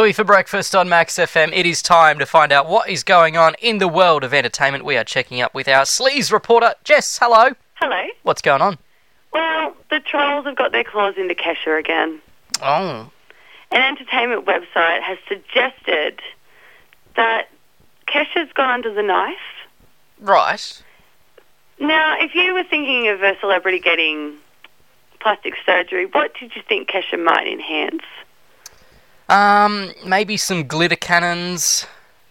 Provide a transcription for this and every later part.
Louis for breakfast on Max FM. It is time to find out what is going on in the world of entertainment. We are checking up with our sleaze reporter, Jess. Hello. Hello. What's going on? Well, the trolls have got their claws into Kesha again. Oh. An entertainment website has suggested that Kesha's gone under the knife. Right. Now, if you were thinking of a celebrity getting plastic surgery, what did you think Kesha might enhance? Maybe some glitter cannons.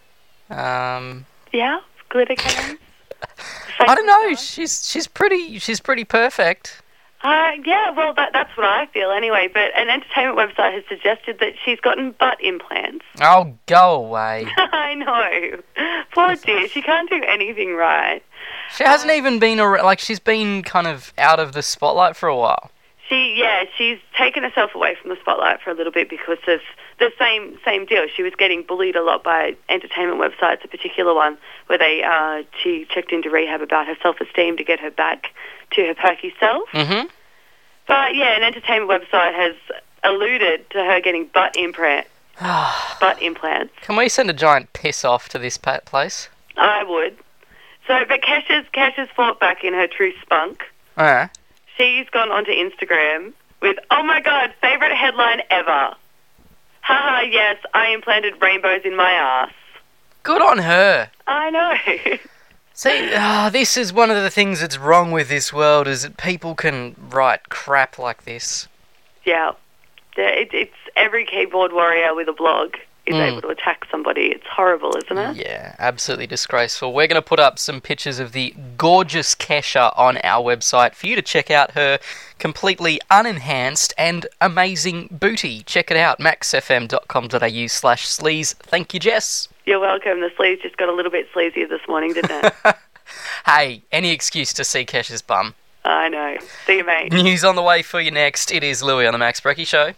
Yeah, glitter cannons. I don't know. She's pretty perfect. Yeah, well, that's what I feel anyway. But an entertainment website has suggested that she's gotten butt implants. Oh, go away. I know. Poor dear, she can't do anything right. She hasn't even been she's been kind of out of the spotlight for a while. She's taken herself away from the spotlight for a little bit because of the same deal. She was getting bullied a lot by entertainment websites, a particular one where she checked into rehab about her self-esteem to get her back to her perky self. Mm-hmm. But yeah, an entertainment website has alluded to her getting butt implants. Can we send a giant piss off to this place? I would. But Kesha's fought back in her true spunk. She's gone onto Instagram with, oh my God, favourite headline ever. Haha, yes, I implanted rainbows in my ass. Good on her. I know. See, this is one of the things that's wrong with this world, is that people can write crap like this. Yeah. It's every keyboard warrior with a blog is able to attack somebody. It's horrible, isn't it? Yeah, absolutely disgraceful. We're going to put up some pictures of the gorgeous Kesha on our website for you to check out her completely unenhanced and amazing booty. Check it out, maxfm.com.au/sleaze. Thank you, Jess. You're welcome. The sleaze just got a little bit sleazier this morning, didn't it? Hey, any excuse to see Kesha's bum. I know. See you, mate. News on the way for you next. It is Louis on the Max Breckie Show.